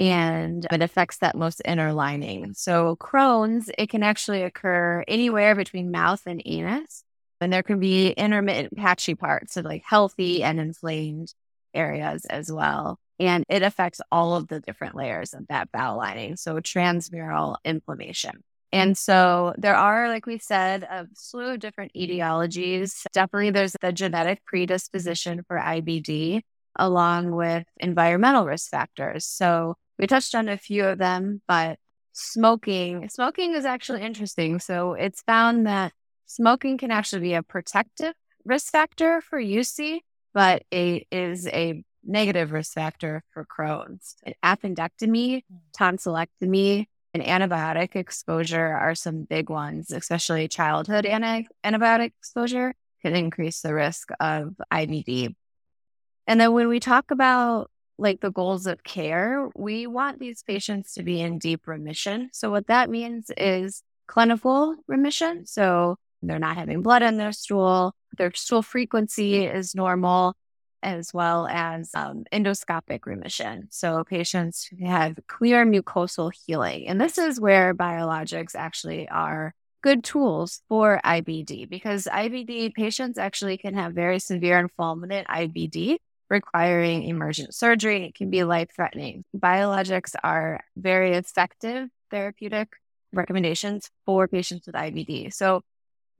and it affects that most inner lining. So Crohn's, it can actually occur anywhere between mouth and anus. And there can be intermittent patchy parts, so like healthy and inflamed areas as well. And it affects all of the different layers of that bowel lining. So transmural inflammation. And so there are, like we said, a slew of different etiologies. Definitely there's the genetic predisposition for I B D along with environmental risk factors. So we touched on a few of them, but smoking, smoking is actually interesting. So it's found that smoking can actually be a protective risk factor for U C, but it is a negative risk factor for Crohn's. Appendectomy, tonsillectomy, and antibiotic exposure are some big ones, especially childhood anti- antibiotic exposure can increase the risk of I B D. And then when we talk about like the goals of care, we want these patients to be in deep remission. So what that means is clinical remission. So they're not having blood in their stool. Their stool frequency is normal, as well as um, endoscopic remission. So patients who have clear mucosal healing. And this is where biologics actually are good tools for I B D, because I B D patients actually can have very severe and fulminant I B D requiring emergent surgery. It can be life-threatening. Biologics are very effective therapeutic recommendations for patients with I B D. So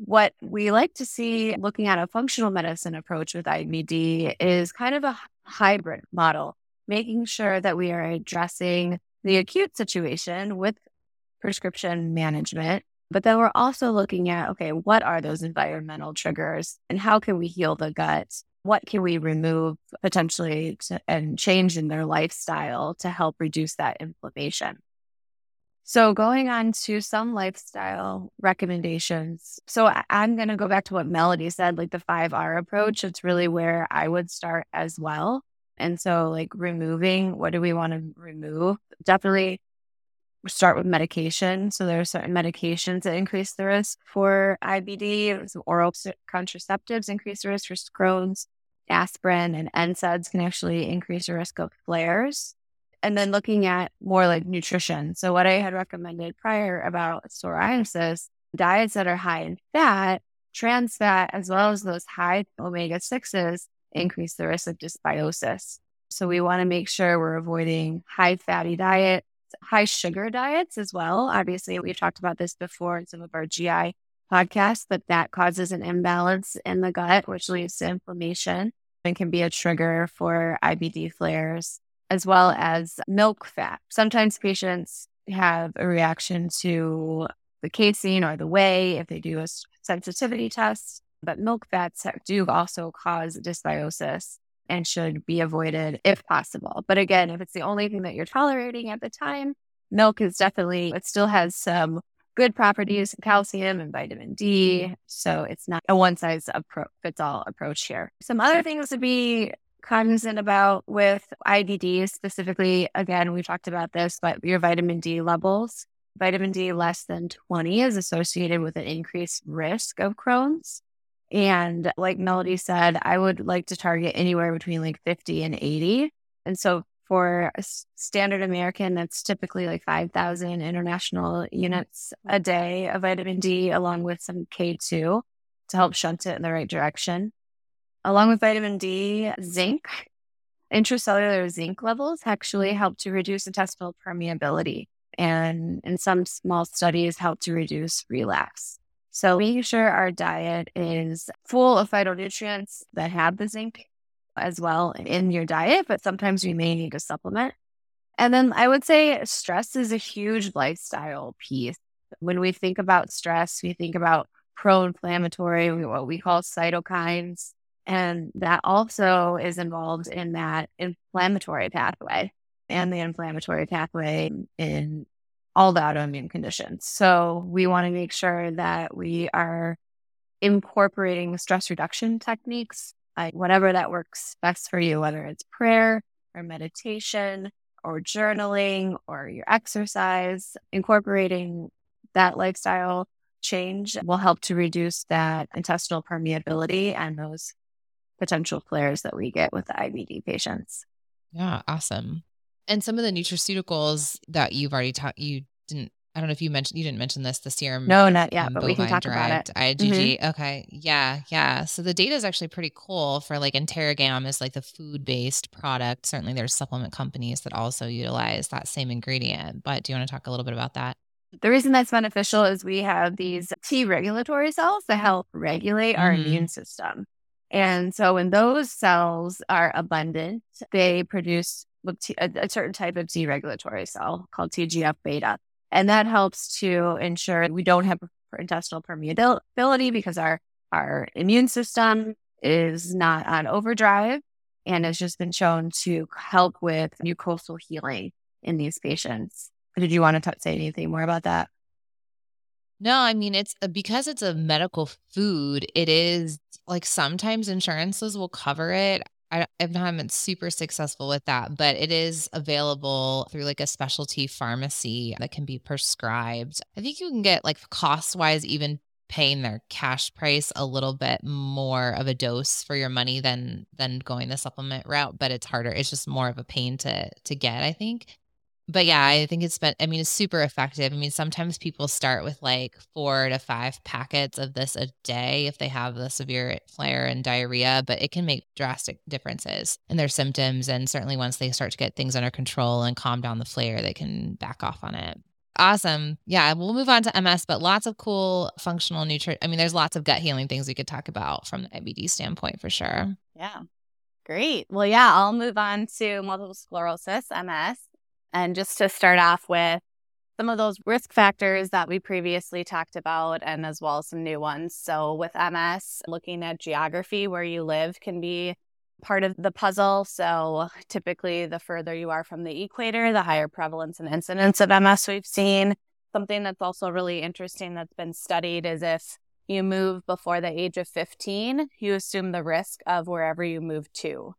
what we like to see looking at a functional medicine approach with I B D is kind of a hybrid model, making sure that we are addressing the acute situation with prescription management. But then we're also looking at, okay, what are those environmental triggers and how can we heal the gut? What can we remove potentially to, and change in their lifestyle to help reduce that inflammation? So going on to some lifestyle recommendations. So I, I'm going to go back to what Melody said, like the five R approach. It's really where I would start as well. And so like removing, what do we want to remove? Definitely start with medication. So there are certain medications that increase the risk for I B D. So oral contraceptives increase the risk for Crohn's. Aspirin and N SAIDs can actually increase the risk of flares. And then looking at more like nutrition. So what I had recommended prior about psoriasis, diets that are high in fat, trans fat, as well as those high omega sixes increase the risk of dysbiosis. So we want to make sure we're avoiding high fatty diets, high sugar diets as well. Obviously, we've talked about this before in some of our G I podcasts, but that causes an imbalance in the gut, which leads to inflammation and can be a trigger for I B D flares, as well as milk fat. Sometimes patients have a reaction to the casein or the whey if they do a sensitivity test, but milk fats do also cause dysbiosis and should be avoided if possible. But again, if it's the only thing that you're tolerating at the time, milk is definitely, it still has some good properties, calcium and vitamin D. So it's not a one size fits all approach here. Some other things to be cognizant about with I B D specifically, again, we talked about this, but your vitamin D levels. Vitamin D less than twenty is associated with an increased risk of Crohn's. And like Melody said, I would like to target anywhere between like fifty and eighty. And so for a standard American, that's typically like five thousand international units a day of vitamin D, along with some K two to help shunt it in the right direction. Along with vitamin D, zinc, intracellular zinc levels actually help to reduce intestinal permeability. And in some small studies, help to reduce relapse. So making sure our diet is full of phytonutrients that have the zinc as well in your diet, but sometimes we may need to supplement. And then I would say stress is a huge lifestyle piece. When we think about stress, we think about pro-inflammatory, what we call cytokines, and that also is involved in that inflammatory pathway and the inflammatory pathway in all the autoimmune conditions. So we want to make sure that we are incorporating stress reduction techniques, like whatever that works best for you, whether it's prayer or meditation or journaling or your exercise. Incorporating that lifestyle change will help to reduce that intestinal permeability and those potential flares that we get with the I B D patients. Yeah, awesome. And some of the nutraceuticals that you've already taught, you didn't, I don't know if you mentioned, you didn't mention this, the serum. No, not yet, um, but we can talk about it. I G G. Mhm. Okay. Yeah. Yeah. So the data is actually pretty cool for like Interrogam is like the food-based product. Certainly there's supplement companies that also utilize that same ingredient, but do you want to talk a little bit about that? The reason that's beneficial is we have these T regulatory cells that help regulate our Mhm. immune system. And so when those cells are abundant, they produce a, a certain type of T regulatory cell called T G F beta. And that helps to ensure we don't have intestinal permeability because our, our immune system is not on overdrive and has just been shown to help with mucosal healing in these patients. Did you want to t- say anything more about that? No, I mean, it's because it's a medical food, it is like sometimes insurances will cover it. I, I've not been super successful with that, but it is available through like a specialty pharmacy that can be prescribed. I think you can get like cost wise, even paying their cash price a little bit more of a dose for your money than than going the supplement route, but it's harder. It's just more of a pain to to get, I think. But yeah, I think it's been, I mean, it's super effective. I mean, sometimes people start with like four to five packets of this a day if they have the severe flare and diarrhea, but it can make drastic differences in their symptoms. And certainly once they start to get things under control and calm down the flare, they can back off on it. Awesome. Yeah, we'll move on to M S, but lots of cool functional nutrition. I mean, there's lots of gut healing things we could talk about from the I B D standpoint for sure. Yeah. Great. Well, yeah, I'll move on to multiple sclerosis, M S. And just to start off with some of those risk factors that we previously talked about, and as well as some new ones. So with M S, looking at geography, where you live can be part of the puzzle. So typically, the further you are from the equator, the higher prevalence and incidence of M S we've seen. Something that's also really interesting that's been studied is if you move before the age of fifteen, you assume the risk of wherever you move to.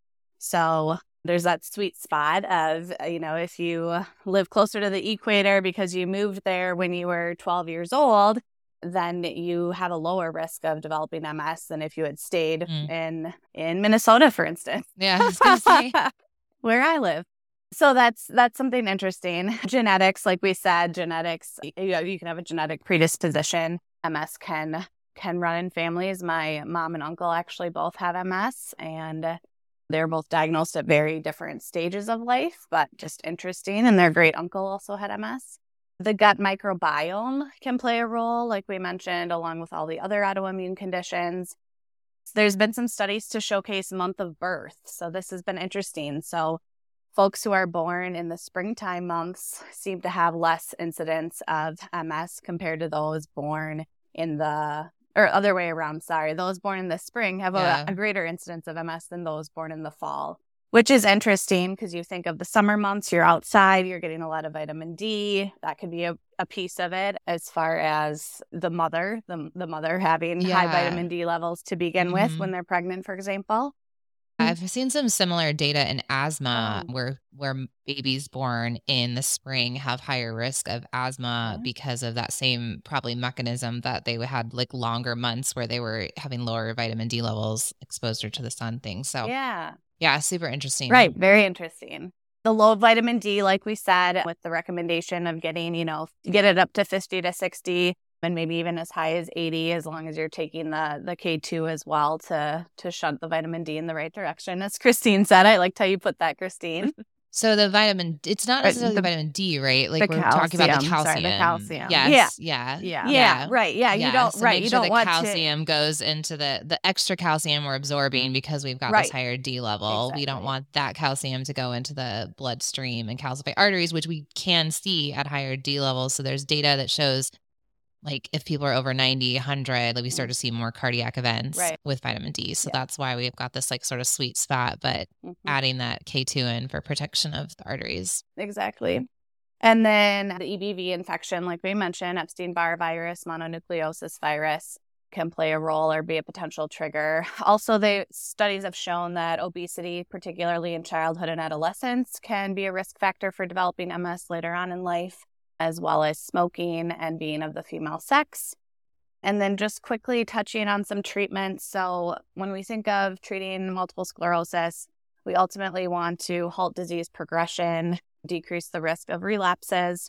So there's that sweet spot of, you know, if you live closer to the equator because you moved there when you were twelve years old, then you have a lower risk of developing M S than if you had stayed mm. in in Minnesota, for instance. Yeah, I was gonna say. Where I live. So that's that's something interesting. Genetics, like we said, genetics, you know, you can have a genetic predisposition. M S can can run in families. My mom and uncle actually both have M S, and they're both diagnosed at very different stages of life, but just interesting. And their great uncle also had M S. The gut microbiome can play a role, like we mentioned, along with all the other autoimmune conditions. There's been some studies to showcase month of birth. So this has been interesting. So folks who are born in the springtime months seem to have less incidence of M S compared to those born in the, or other way around, sorry. Those born in the spring have yeah. a, a greater incidence of M S than those born in the fall, which is interesting because you think of the summer months, you're outside, you're getting a lot of vitamin D. That could be a, a piece of it as far as the mother, the, the mother having yeah. high vitamin D levels to begin mm-hmm. with when they're pregnant, for example. I've seen some similar data in asthma oh. where where babies born in the spring have higher risk of asthma mm-hmm. because of that same probably mechanism that they had like longer months where they were having lower vitamin D levels, exposure to the sun things. So yeah. Yeah, super interesting. Right. Very interesting. The low vitamin D, like we said, with the recommendation of getting, you know, get it up to fifty to sixty and maybe even as high as eighty, as long as you're taking the the K two as well to to shunt the vitamin D in the right direction. As Christine said, I liked how you put that, Christine. So the vitamin, it's not necessarily the, the vitamin D, right? Like we're calcium, talking about the calcium. Sorry, the calcium. Yes, yeah. Yeah. Yeah. Yeah. yeah. Right. Yeah. You yeah. don't, so right. Make you sure don't the want calcium to... goes into the, the extra calcium we're absorbing because we've got right. this higher D level. Exactly. We don't want that calcium to go into the bloodstream and calcify arteries, which we can see at higher D levels. So there's data that shows like if people are over ninety, one hundred, like we start to see more cardiac events right. with vitamin D. So yeah. that's why we've got this like sort of sweet spot, but mm-hmm. adding that K two in for protection of the arteries. Exactly. And then the E B V infection, like we mentioned, Epstein-Barr virus, mononucleosis virus can play a role or be a potential trigger. Also, the studies have shown that obesity, particularly in childhood and adolescence, can be a risk factor for developing M S later on in life, as well as smoking and being of the female sex. And then just quickly touching on some treatments. So when we think of treating multiple sclerosis, we ultimately want to halt disease progression, decrease the risk of relapses,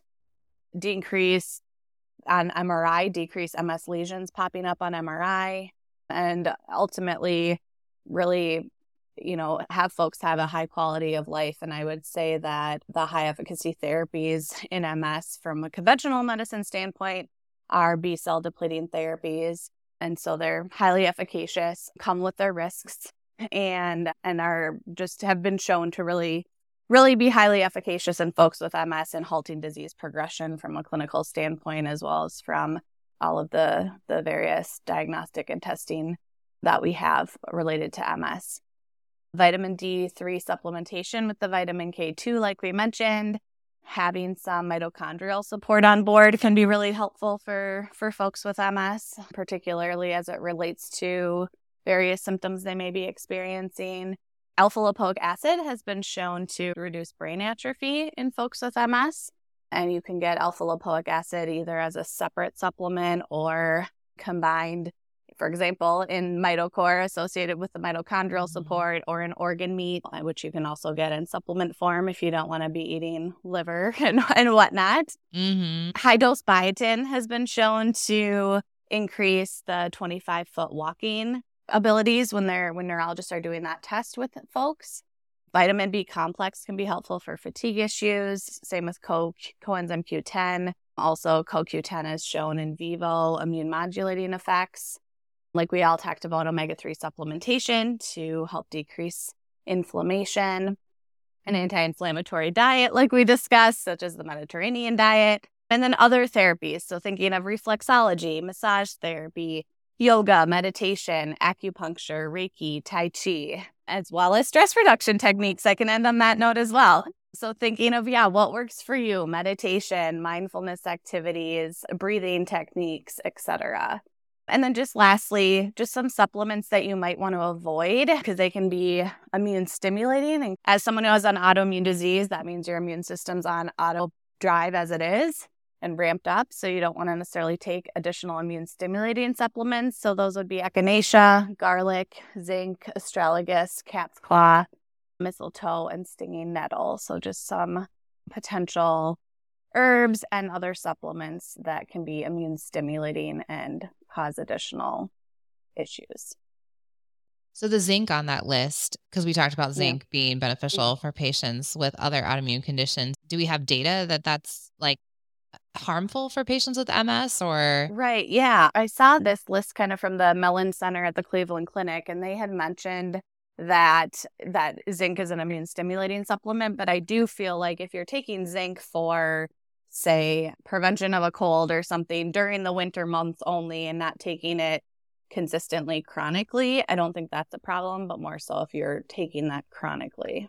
decrease on M R I, decrease M S lesions popping up on M R I, and ultimately really you know, have folks have a high quality of life. And I would say that the high efficacy therapies in M S from a conventional medicine standpoint are B cell depleting therapies. And so they're highly efficacious, come with their risks, and and are just have been shown to really, really be highly efficacious in folks with M S and halting disease progression from a clinical standpoint, as well as from all of the, the various diagnostic and testing that we have related to M S. Vitamin D three supplementation with the vitamin K two, like we mentioned, having some mitochondrial support on board can be really helpful for, for folks with M S, particularly as it relates to various symptoms they may be experiencing. Alpha-lipoic acid has been shown to reduce brain atrophy in folks with M S, and you can get alpha-lipoic acid either as a separate supplement or combined, for example, in MitoCore associated with the mitochondrial support, or in organ meat, which you can also get in supplement form if you don't want to be eating liver and, and whatnot. Mm-hmm. High-dose biotin has been shown to increase the twenty-five foot walking abilities when they're when neurologists are doing that test with folks. Vitamin B complex can be helpful for fatigue issues. Same with co- coenzyme Q ten. Also, C O Q ten has shown in vivo immune modulating effects. Like we all talked about, omega three supplementation to help decrease inflammation, an anti-inflammatory diet like we discussed, such as the Mediterranean diet, and then other therapies. So thinking of reflexology, massage therapy, yoga, meditation, acupuncture, Reiki, Tai Chi, as well as stress reduction techniques. I can end on that note as well. So thinking of, yeah, what works for you, meditation, mindfulness activities, breathing techniques, et cetera. And then just lastly, just some supplements that you might want to avoid because they can be immune stimulating. And as someone who has an autoimmune disease, that means your immune system's on auto drive as it is and ramped up. So you don't want to necessarily take additional immune stimulating supplements. So those would be echinacea, garlic, zinc, astragalus, cat's claw, mistletoe, and stinging nettle. So just some potential herbs and other supplements that can be immune stimulating and cause additional issues. So the zinc on that list, because we talked about zinc Yeah. being beneficial for patients with other autoimmune conditions, do we have data that that's like harmful for patients with M S or? Right. Yeah. I saw this list kind of from the Mellon Center at the Cleveland Clinic, and they had mentioned that that zinc is an immune stimulating supplement. But I do feel like if you're taking zinc for, say, prevention of a cold or something during the winter months only and not taking it consistently chronically, I don't think that's a problem, but more so if you're taking that chronically.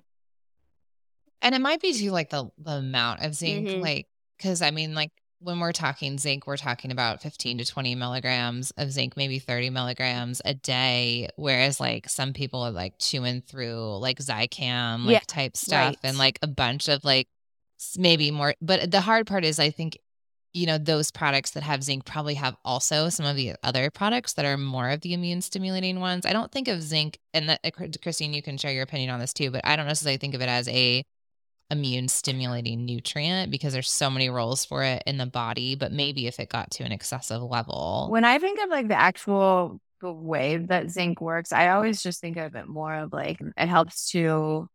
And it might be too like the, the amount of zinc, Mhm. like, because I mean, like when we're talking zinc, we're talking about fifteen to twenty milligrams of zinc, maybe thirty milligrams a day. Whereas like some people are like chewing through like Zicam, like Yeah, type stuff right. and like a bunch of like s- maybe more. But the hard part is I think, you know, those products that have zinc probably have also some of the other products that are more of the immune stimulating ones. I don't think of zinc, and that, uh, Chris- Christine, you can share your opinion on this too, but I don't necessarily think of it as a immune stimulating nutrient because there's so many roles for it in the body, but maybe if it got to an excessive level. When I think of like the actual the way that zinc works, I always just think of it more of like it helps to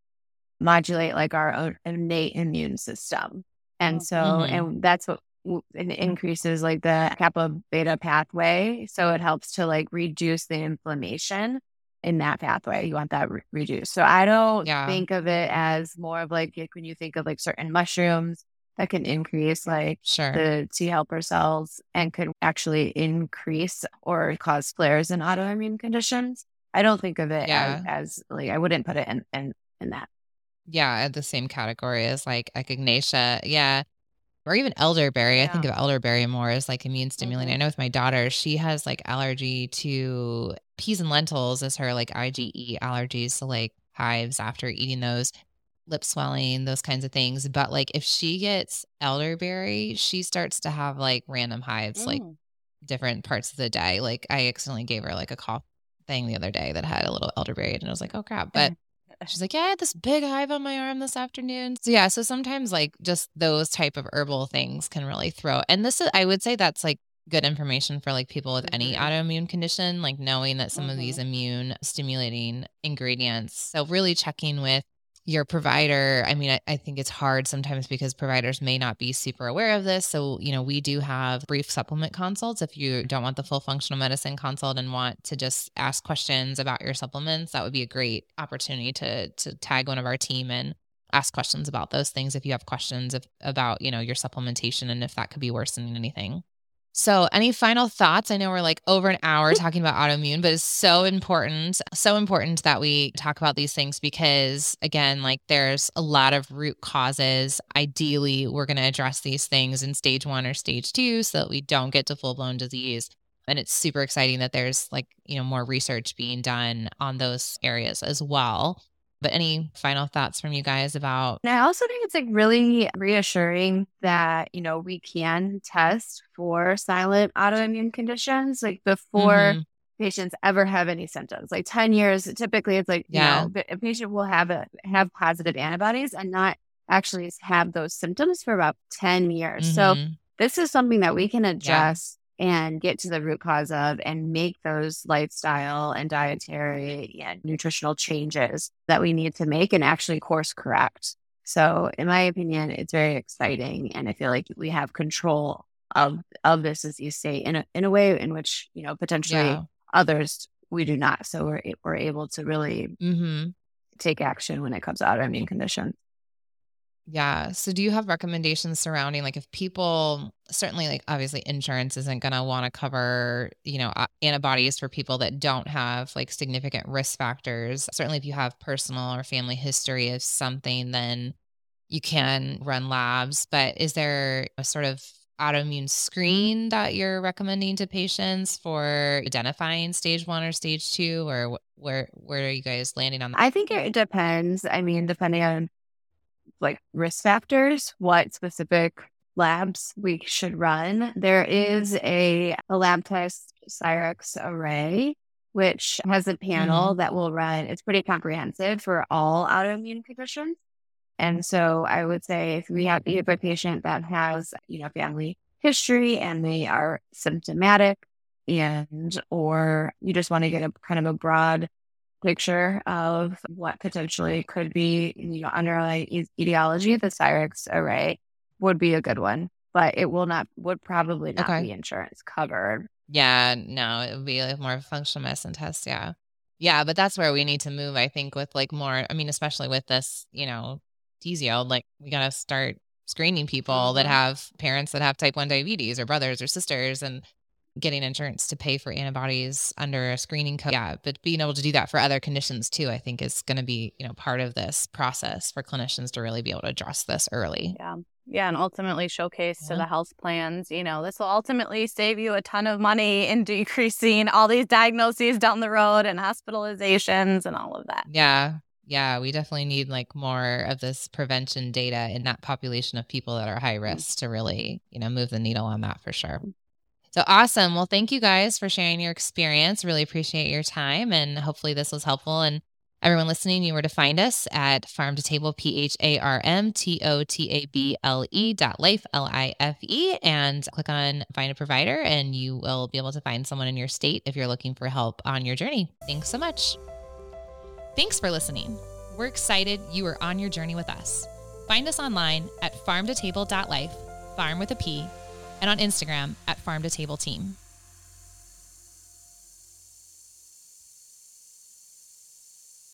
modulate like our own innate immune system. And so, Mhm. and that's what w- it increases like the kappa beta pathway. So it helps to like reduce the inflammation in that pathway. You want that re- reduced. So I don't Yeah. think of it as more of like, like when you think of like certain mushrooms that can increase like Sure. the T helper cells and could actually increase or cause flares in autoimmune conditions. I don't think of it Yeah. as, as like, I wouldn't put it in, in, in that. Yeah. At the same category as like echinacea. Yeah. Or even elderberry. I think Yeah. of elderberry more as like immune stimulating. Mhm. I know with my daughter, she has like allergy to peas and lentils as her like IgE allergies. So like hives after eating those, lip swelling, those kinds of things. But like if she gets elderberry, she starts to have like random hives, like Mm. different parts of the day. Like I accidentally gave her like a cough thing the other day that had a little elderberry and I was like, oh crap. But she's like, yeah, I had this big hive on my arm this afternoon. So yeah, so sometimes like just those type of herbal things can really throw. And this is, I would say that's like good information for like people with any Mhm. autoimmune condition, like knowing that some of these Mhm. immune stimulating ingredients. So really checking with your provider. I mean, I, I think it's hard sometimes because providers may not be super aware of this. So, you know, we do have brief supplement consults. If you don't want the full functional medicine consult and want to just ask questions about your supplements, that would be a great opportunity to to tag one of our team and ask questions about those things if you have questions if, about, you know, your supplementation and if that could be worsening anything. So, any final thoughts? I know we're like over an hour talking about autoimmune, but it's so important, so important that we talk about these things because, again, like there's a lot of root causes. Ideally, we're going to address these things in stage one or stage two so that we don't get to full blown disease. And it's super exciting that there's like, you know, more research being done on those areas as well. But any final thoughts from you guys about? And I also think it's like really reassuring that, you know, we can test for silent autoimmune conditions like before Mhm. patients ever have any symptoms. Like ten years, typically it's like, Yeah. you know, the- a patient will have a, have positive antibodies and not actually have those symptoms for about ten years. So Mhm. this is something that we can address and get to the root cause of and make those lifestyle and dietary and nutritional changes that we need to make and actually course correct. So in my opinion, it's very exciting. And I feel like we have control of, of this disease state in a, in a way in which, you know, potentially Yeah. others we do not. So we're, we're able to really Mm-hmm. take action when it comes to autoimmune conditions. Yeah. So do you have recommendations surrounding like if people certainly like obviously insurance isn't going to want to cover, you know, a- antibodies for people that don't have like significant risk factors. Certainly if you have personal or family history of something, then you can run labs, but is there a sort of autoimmune screen that you're recommending to patients for identifying stage one or stage two, or wh- where, where are you guys landing on that? I think it depends. I mean, depending on like risk factors, what specific labs we should run. There is a, a lab test, Cyrex Array, which has a panel Mm-hmm. that will run. It's pretty comprehensive for all autoimmune conditions. And so I would say if we have, you have a patient that has, you know, family history and they are symptomatic and, or you just want to get a kind of a broad picture of what potentially could be, you know, underlying e- etiology, the Cyrex Array would be a good one, but it will not, would probably not Okay. be insurance covered. Yeah, no, it would be like more of a functional medicine test. Yeah. Yeah. But that's where we need to move, I think, with like more, I mean, especially with this, you know, Tzield, like we got to start screening people that Mhm. have parents that have type one diabetes or brothers or sisters and getting insurance to pay for antibodies under a screening code. Yeah. But being able to do that for other conditions too, I think is going to be, you know, part of this process for clinicians to really be able to address this early. Yeah. Yeah. And ultimately showcase Yeah. to the health plans, you know, this will ultimately save you a ton of money in decreasing all these diagnoses down the road and hospitalizations and all of that. Yeah. Yeah. We definitely need like more of this prevention data in that population of people that are high risk to really, you know, move the needle on that for sure. So awesome. Well, thank you guys for sharing your experience. Really appreciate your time. And hopefully this was helpful. And everyone listening, you were to find us at Farm to Table, P H A R M T O T A B L E dot life, L I F E, and click on Find a Provider, and you will be able to find someone in your state if you're looking for help on your journey. Thanks so much. Thanks for listening. We're excited you are on your journey with us. Find us online at farm to table dot life, farm with a P, and on Instagram at farm to table team.